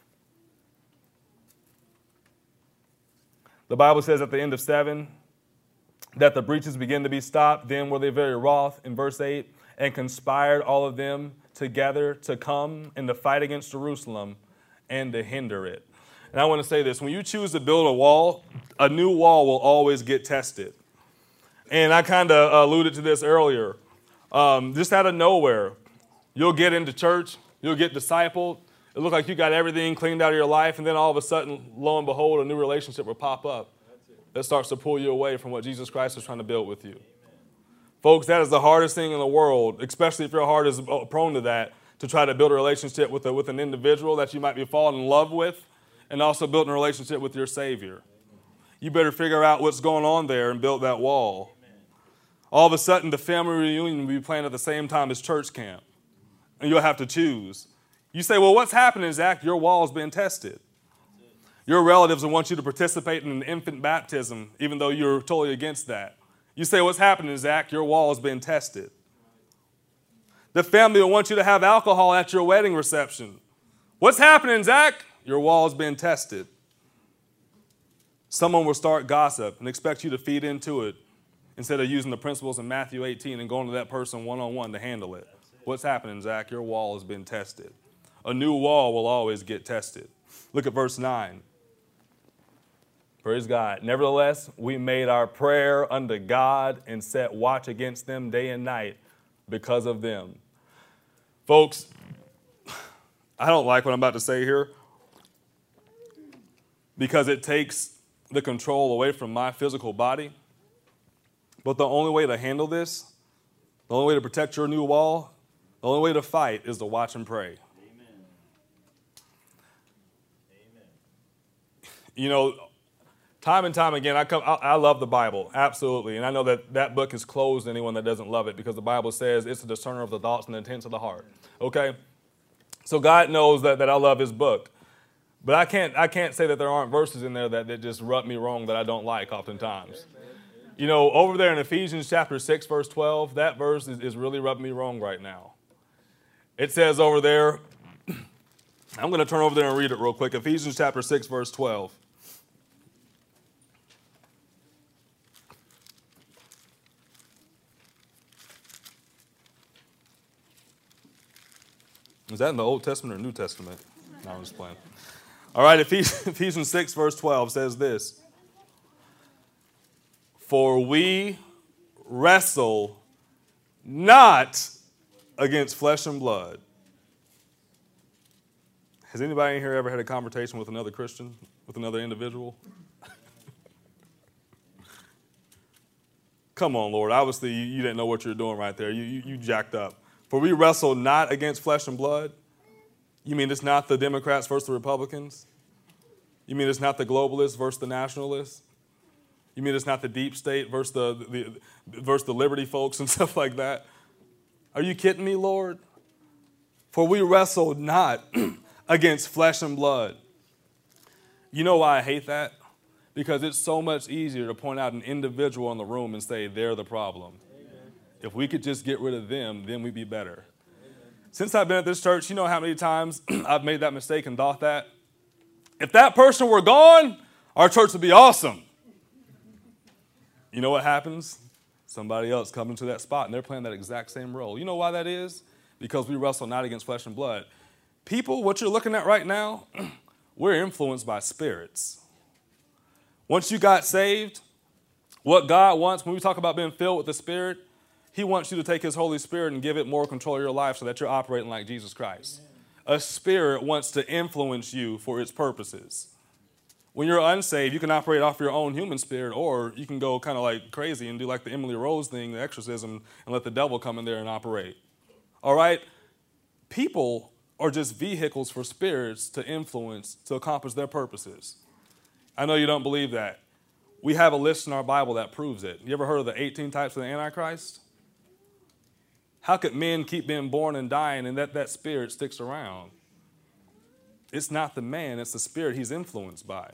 The Bible says at the end of 7 that the breaches began to be stopped. Then were they very wroth, in verse 8, and conspired all of them together to come and to fight against Jerusalem and to hinder it. And I want to say this. When you choose to build a wall, a new wall will always get tested. And I kind of alluded to this earlier. Just out of nowhere, you'll get into church, you'll get discipled. It looks like you got everything cleaned out of your life, and then all of a sudden, lo and behold, a new relationship will pop up that starts to pull you away from what Jesus Christ is trying to build with you. Amen. Folks, that is the hardest thing in the world, especially if your heart is prone to that, to try to build a relationship with an individual that you might be falling in love with, and also building a relationship with your Savior. Amen. You better figure out what's going on there and build that wall. Amen. All of a sudden, the family reunion will be planned at the same time as church camp, and you'll have to choose. You say, well, what's happening, Zach? Your wall's been tested. Your relatives will want you to participate in an infant baptism, even though you're totally against that. You say, what's happening, Zach? Your wall has been tested. The family will want you to have alcohol at your wedding reception. What's happening, Zach? Your wall has been tested. Someone will start gossip and expect you to feed into it instead of using the principles in Matthew 18 and going to that person one-on-one to handle it. What's happening, Zach? Your wall has been tested. A new wall will always get tested. Look at verse 9. Praise God. Nevertheless, we made our prayer unto God and set watch against them day and night because of them. Folks, I don't like what I'm about to say here because it takes the control away from my physical body. But the only way to handle this, the only way to protect your new wall, the only way to fight is to watch and pray. You know, time and time again, I love the Bible, absolutely. And I know that book is closed to anyone that doesn't love it because the Bible says it's a discerner of the thoughts and the intents of the heart. Okay? So God knows that I love his book. But I can't say that there aren't verses in there that just rub me wrong that I don't like oftentimes. You know, over there in Ephesians chapter 6, verse 12, that verse is really rubbing me wrong right now. It says over there, I'm going to turn over there and read it real quick. Ephesians chapter 6, verse 12. Is that in the Old Testament or New Testament? No, I'm just playing. All right, Ephesians 6, verse 12 says this. For we wrestle not against flesh and blood. Has anybody in here ever had a conversation with another Christian, with another individual? Come on, Lord. Obviously, you didn't know what you're doing right there. You jacked up. For we wrestle not against flesh and blood. You mean it's not the Democrats versus the Republicans? You mean it's not the globalists versus the nationalists? You mean it's not the deep state versus the liberty folks and stuff like that? Are you kidding me, Lord? For we wrestle not against flesh and blood. You know why I hate that? Because it's so much easier to point out an individual in the room and say they're the problem. Amen. If we could just get rid of them, then we'd be better. Amen. Since I've been at this church, you know how many times I've made that mistake and thought that? If that person were gone, our church would be awesome. You know what happens? Somebody else comes into that spot and they're playing that exact same role. You know why that is? Because we wrestle not against flesh and blood. People, what you're looking at right now, we're influenced by spirits. Once you got saved, what God wants, when we talk about being filled with the Spirit, he wants you to take his Holy Spirit and give it more control of your life so that you're operating like Jesus Christ. Amen. A spirit wants to influence you for its purposes. When you're unsaved, you can operate off your own human spirit, or you can go kind of like crazy and do like the Emily Rose thing, the exorcism, and let the devil come in there and operate. All right? People are just vehicles for spirits to influence, to accomplish their purposes. I know you don't believe that. We have a list in our Bible that proves it. You ever heard of the 18 types of the Antichrist? How could men keep being born and dying and that spirit sticks around? It's not the man, it's the spirit he's influenced by.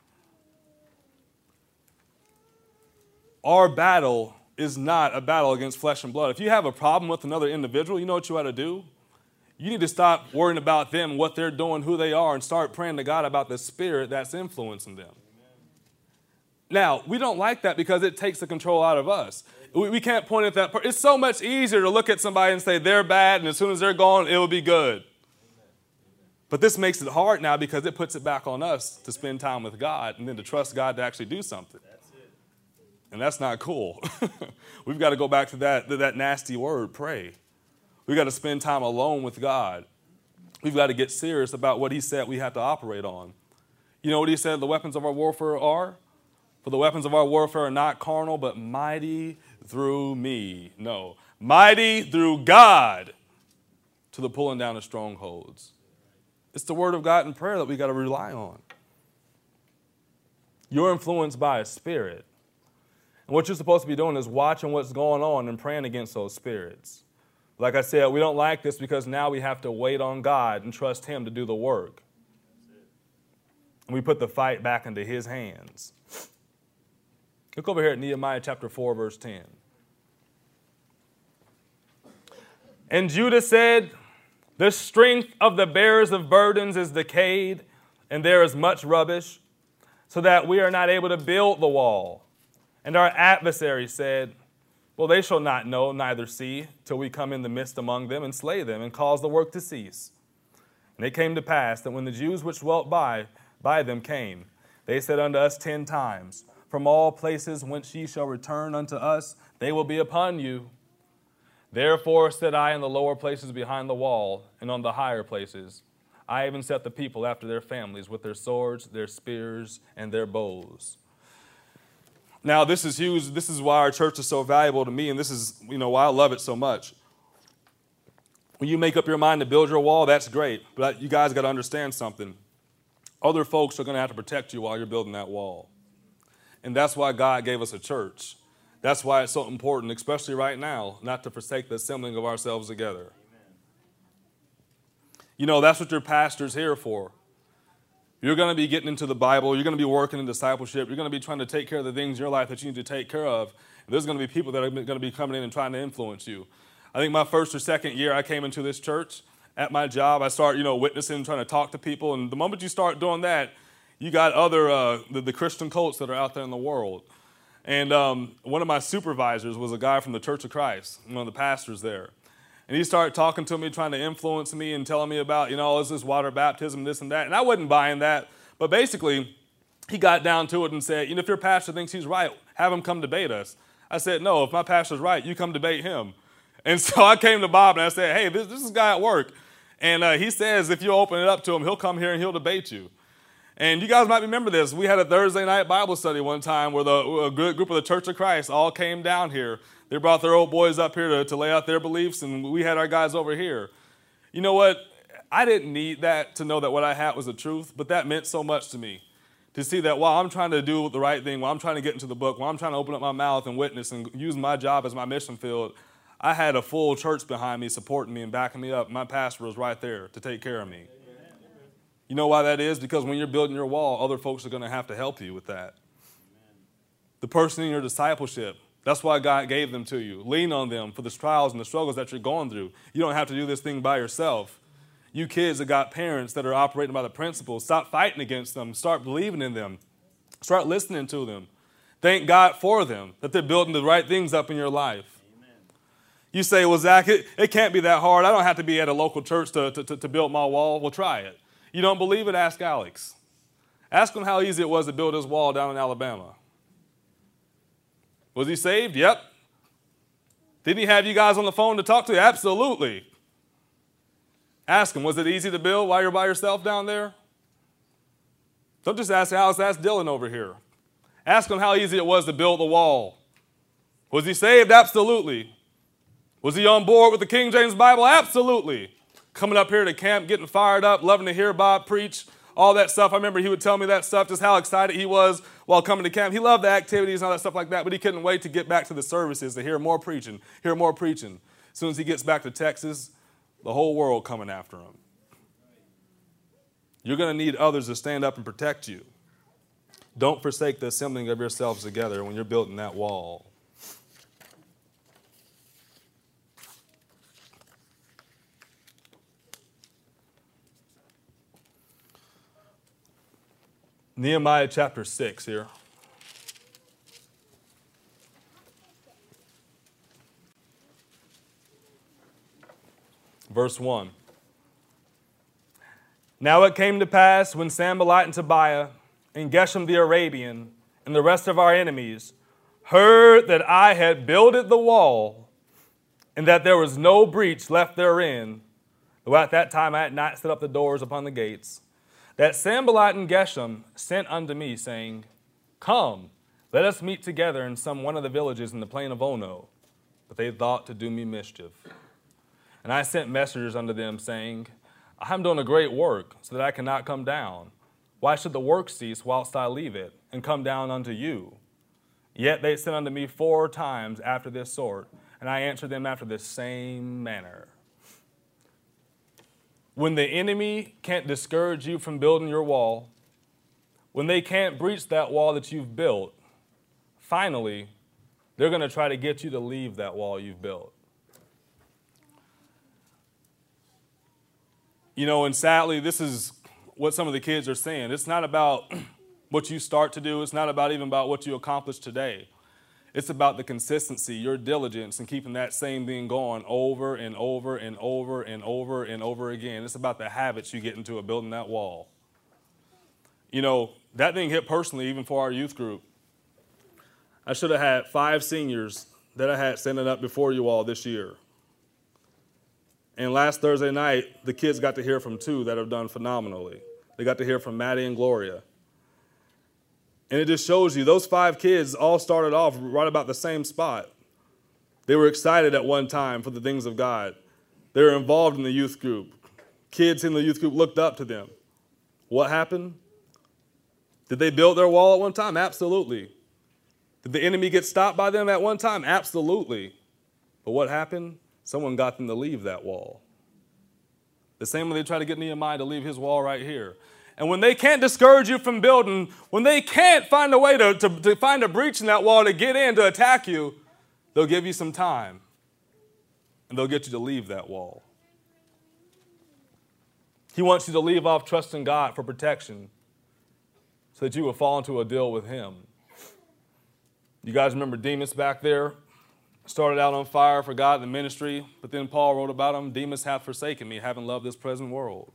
Our battle is not a battle against flesh and blood. If you have a problem with another individual, you know what you ought to do? You need to stop worrying about them, what they're doing, who they are, and start praying to God about the spirit that's influencing them. Now, we don't like that because it takes the control out of us. We can't point at that person. It's so much easier to look at somebody and say they're bad, and as soon as they're gone, it will be good. But this makes it hard now because it puts it back on us to spend time with God and then to trust God to actually do something. And that's not cool. We've got to go back to that nasty word, pray. We've got to spend time alone with God. We've got to get serious about what he said we have to operate on. You know what he said the weapons of our warfare are? For the weapons of our warfare are not carnal, but mighty through me. No, mighty through God to the pulling down of strongholds. It's the word of God and prayer that we got to rely on. You're influenced by a spirit. And what you're supposed to be doing is watching what's going on and praying against those spirits. Like I said, we don't like this because now we have to wait on God and trust him to do the work. And we put the fight back into his hands. Look over here at Nehemiah chapter 4, verse 10. And Judah said, the strength of the bearers of burdens is decayed, and there is much rubbish, so that we are not able to build the wall. And our adversaries said, well, they shall not know, neither see, till we come in the midst among them and slay them and cause the work to cease. And it came to pass that when the Jews which dwelt by them came, they said unto us 10 times, from all places whence ye shall return unto us, they will be upon you. Therefore said I in the lower places behind the wall, and on the higher places, I even set the people after their families with their swords, their spears, and their bows. Now, this is huge. This is why our church is so valuable to me, and this is, why I love it so much. When you make up your mind to build your wall, that's great, but you guys got to understand something. Other folks are going to have to protect you while you're building that wall. And that's why God gave us a church. That's why it's so important, especially right now, not to forsake the assembling of ourselves together. Amen. That's what your pastor's here for. You're going to be getting into the Bible. You're going to be working in discipleship. You're going to be trying to take care of the things in your life that you need to take care of. And there's going to be people that are going to be coming in and trying to influence you. I think my first or second year I came into this church, at my job, I started, witnessing, trying to talk to people. And the moment you start doing that, you got other, the Christian cults that are out there in the world. And one of my supervisors was a guy from the Church of Christ, one of the pastors there. And he started talking to me, trying to influence me and telling me about, is this water baptism, this and that. And I wasn't buying that. But basically, he got down to it and said, if your pastor thinks he's right, have him come debate us. I said, no, if my pastor's right, you come debate him. And so I came to Bob and I said, hey, this is a guy at work. And he says if you open it up to him, he'll come here and he'll debate you. And you guys might remember this. We had a Thursday night Bible study one time where a good group of the Church of Christ all came down here. They brought their old boys up here to lay out their beliefs, and we had our guys over here. You know what? I didn't need that to know that what I had was the truth, but that meant so much to me. To see that while I'm trying to do the right thing, while I'm trying to get into the book, while I'm trying to open up my mouth and witness and use my job as my mission field, I had a full church behind me, supporting me and backing me up. My pastor was right there to take care of me. You know why that is? Because when you're building your wall, other folks are going to have to help you with that. The person in your discipleship, that's why God gave them to you. Lean on them for the trials and the struggles that you're going through. You don't have to do this thing by yourself. You kids that got parents that are operating by the principles, stop fighting against them. Start believing in them. Start listening to them. Thank God for them, that they're building the right things up in your life. Amen. You say, well, Zach, it can't be that hard. I don't have to be at a local church to build my wall. Well, try it. You don't believe it? Ask Alex. Ask him how easy it was to build his wall down in Alabama. Was he saved? Yep. Did he have you guys on the phone to talk to? Absolutely. Ask him, was it easy to build while you're by yourself down there? Don't just ask Alex, ask Dylan over here. Ask him how easy it was to build the wall. Was he saved? Absolutely. Was he on board with the King James Bible? Absolutely. Coming up here to camp, getting fired up, loving to hear Bob preach, all that stuff. I remember he would tell me that stuff, just how excited he was while coming to camp. He loved the activities and all that stuff like that, but he couldn't wait to get back to the services to hear more preaching, hear more preaching. As soon as he gets back to Texas, the whole world coming after him. You're going to need others to stand up and protect you. Don't forsake the assembling of yourselves together when you're building that wall. Nehemiah chapter 6 here. Verse 1. Now it came to pass when Sanballat and Tobiah and Geshem the Arabian and the rest of our enemies heard that I had builded the wall and that there was no breach left therein, though at that time I had not set up the doors upon the gates, that Sanballat and Geshem sent unto me, saying, Come, let us meet together in some one of the villages in the plain of Ono. But they thought to do me mischief. And I sent messengers unto them, saying, I am doing a great work, so that I cannot come down. Why should the work cease whilst I leave it, and come down unto you? Yet they sent unto me 4 times after this sort, and I answered them after the same manner. When the enemy can't discourage you from building your wall, when they can't breach that wall that you've built, finally, they're going to try to get you to leave that wall you've built. You know, and sadly, this is what some of the kids are saying. It's not about what you start to do. It's not about even about what you accomplish today. It's about the consistency, your diligence, and keeping that same thing going over and over and over and over and over again. It's about the habits you get into of building that wall. You know, that thing hit personally even for our youth group. I should have had 5 seniors that I had standing up before you all this year. And last Thursday night, the kids got to hear from 2 that have done phenomenally. They got to hear from Maddie and Gloria. And it just shows you those 5 kids all started off right about the same spot. They were excited at one time for the things of God. They were involved in the youth group. Kids in the youth group looked up to them. What happened? Did they build their wall at one time? Absolutely. Did the enemy get stopped by them at one time? Absolutely. But what happened? Someone got them to leave that wall. The same way they try to get Nehemiah to leave his wall right here. And when they can't discourage you from building, when they can't find a way to find a breach in that wall to get in, to attack you, they'll give you some time. And they'll get you to leave that wall. He wants you to leave off trusting God for protection so that you will fall into a deal with him. You guys remember Demas back there? Started out on fire for God in the ministry, but then Paul wrote about him, Demas hath forsaken me, having loved this present world.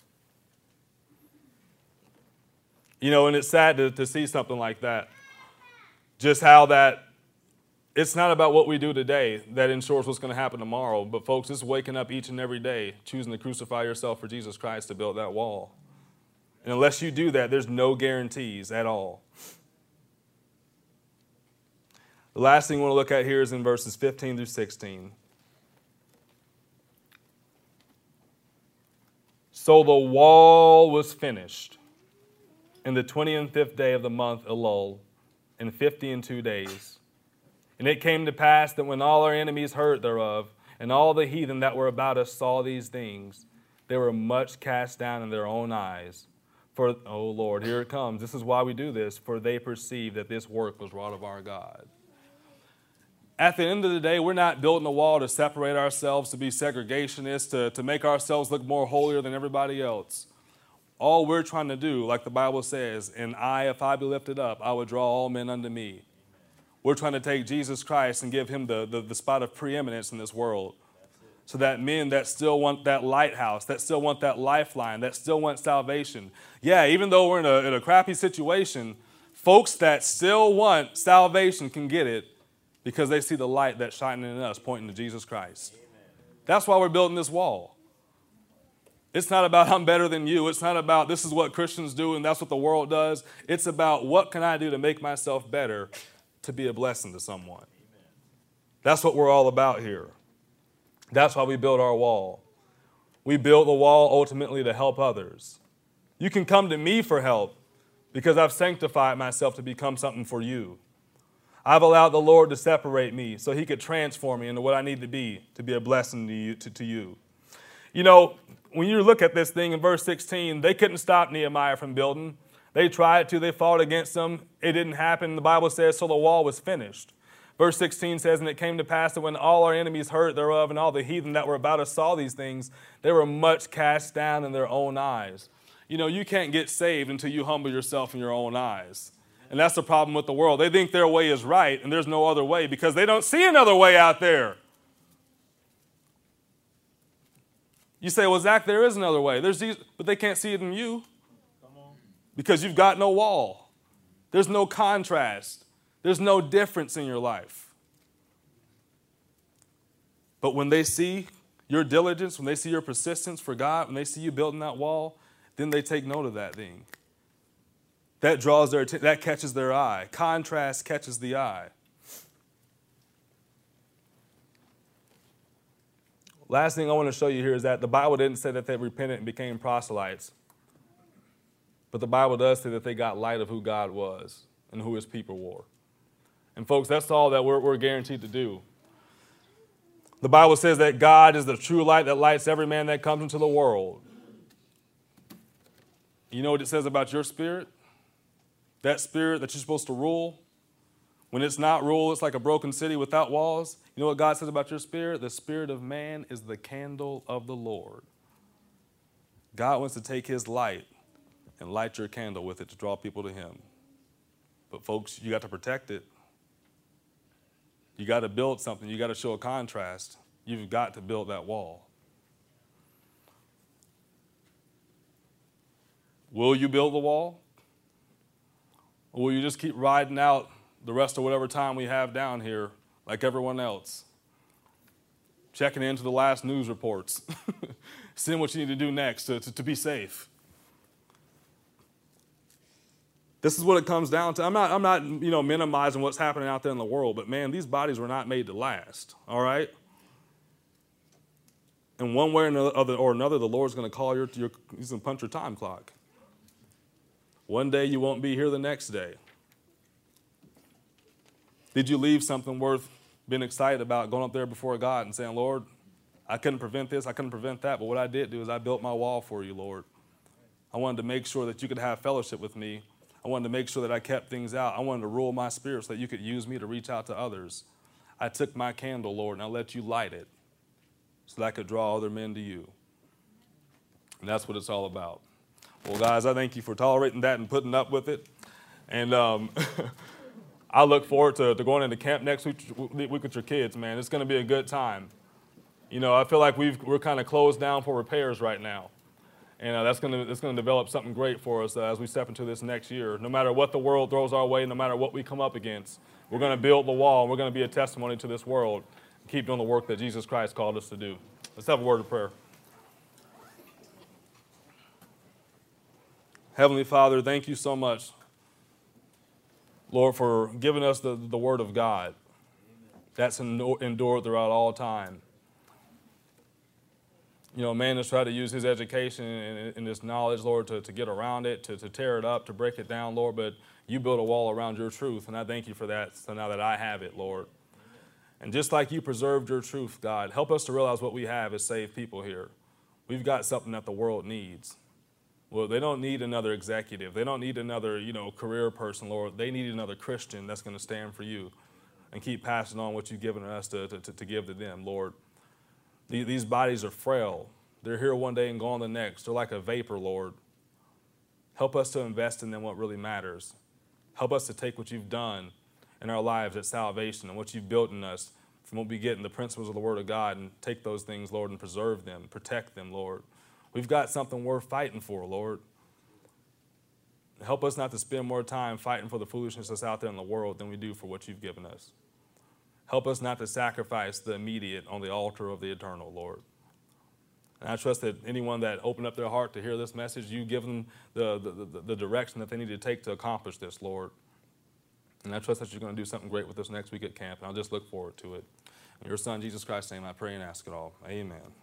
You know, and it's sad to see something like that. Just how that, it's not about what we do today that ensures what's going to happen tomorrow, but folks, it's waking up each and every day, choosing to crucify yourself for Jesus Christ to build that wall. And unless you do that, there's no guarantees at all. The last thing we want to look at here is in verses 15 through 16. So the wall was finished in the 25th day of the month Elul, in 52 days. And it came to pass that when all our enemies heard thereof, and all the heathen that were about us saw these things, they were much cast down in their own eyes. For, oh Lord, here it comes. This is why we do this, for they perceived that this work was wrought of our God. At the end of the day, we're not building a wall to separate ourselves, to be segregationists, to make ourselves look more holier than everybody else. All we're trying to do, like the Bible says, and if I be lifted up, I will draw all men unto me. We're trying to take Jesus Christ and give him the spot of preeminence in this world. So that men that still want that lighthouse, that still want that lifeline, that still want salvation. Yeah, even though we're in a crappy situation, folks that still want salvation can get it, because they see the light that's shining in us, pointing to Jesus Christ. Amen. That's why we're building this wall. It's not about I'm better than you. It's not about this is what Christians do and that's what the world does. It's about what can I do to make myself better to be a blessing to someone. Amen. That's what we're all about here. That's why we build our wall. We build the wall ultimately to help others. You can come to me for help because I've sanctified myself to become something for you. I've allowed the Lord to separate me so he could transform me into what I need to be a blessing to you. You know, when you look at this thing in verse 16, they couldn't stop Nehemiah from building. They tried to. They fought against them. It didn't happen. The Bible says, so the wall was finished. Verse 16 says, and it came to pass that when all our enemies heard thereof and all the heathen that were about us saw these things, they were much cast down in their own eyes. You know, you can't get saved until you humble yourself in your own eyes. And that's the problem with the world. They think their way is right and there's no other way because they don't see another way out there. You say, well, Zach, there is another way. There's these, but they can't see it in you because you've got no wall. There's no contrast. There's no difference in your life. But when they see your diligence, when they see your persistence for God, when they see you building that wall, then they take note of that thing. That draws their attention, that catches their eye. Contrast catches the eye. Last thing I want to show you here is that the Bible didn't say that they repented and became proselytes. But the Bible does say that they got light of who God was and who his people were. And folks, that's all that we're guaranteed to do. The Bible says that God is the true light that lights every man that comes into the world. You know what it says about your spirit? That spirit that you're supposed to rule. When it's not rule, it's like a broken city without walls. You know what God says about your spirit? The spirit of man is the candle of the Lord. God wants to take his light and light your candle with it to draw people to him. But folks, you got to protect it. You got to build something. You got to show a contrast. You've got to build that wall. Will you build the wall? Or will you just keep riding out the rest of whatever time we have down here like everyone else? Checking into the last news reports. Seeing what you need to do next to be safe. This is what it comes down to. I'm not minimizing what's happening out there in the world, but man, these bodies were not made to last, all right? And one way or another, the Lord's going to call he's going to punch your time clock. One day you won't be here the next day. Did you leave something worth being excited about, going up there before God and saying, Lord, I couldn't prevent this, I couldn't prevent that, but what I did do is I built my wall for you, Lord. I wanted to make sure that you could have fellowship with me. I wanted to make sure that I kept things out. I wanted to rule my spirit so that you could use me to reach out to others. I took my candle, Lord, and I let you light it so that I could draw other men to you. And that's what it's all about. Well, guys, I thank you for tolerating that and putting up with it. And I look forward to going into camp next week with your kids, man. It's going to be a good time. You know, I feel like we're kind of closed down for repairs right now. And that's going to develop something great for us as we step into this next year. No matter what the world throws our way, no matter what we come up against, we're going to build the wall, and we're going to be a testimony to this world and keep doing the work that Jesus Christ called us to do. Let's have a word of prayer. Heavenly Father, thank you so much, Lord, for giving us the word of God that's endured throughout all time. You know, man has tried to use his education and his knowledge, Lord, to get around it, to tear it up, to break it down, Lord, but you built a wall around your truth, and I thank you for that, so now that I have it, Lord. And just like you preserved your truth, God, help us to realize what we have as saved people here. We've got something that the world needs. Well, they don't need another executive. They don't need another, career person, Lord. They need another Christian that's going to stand for you and keep passing on what you've given us to give to them, Lord. These bodies are frail. They're here one day and gone the next. They're like a vapor, Lord. Help us to invest in them what really matters. Help us to take what you've done in our lives at salvation and what you've built in us from what we get in the principles of the Word of God and take those things, Lord, and preserve them, protect them, Lord. We've got something worth fighting for, Lord. Help us not to spend more time fighting for the foolishness that's out there in the world than we do for what you've given us. Help us not to sacrifice the immediate on the altar of the eternal, Lord. And I trust that anyone that opened up their heart to hear this message, you give them the direction that they need to take to accomplish this, Lord. And I trust that you're going to do something great with us next week at camp, and I'll just look forward to it. In your Son, Jesus Christ's name, I pray and ask it all. Amen.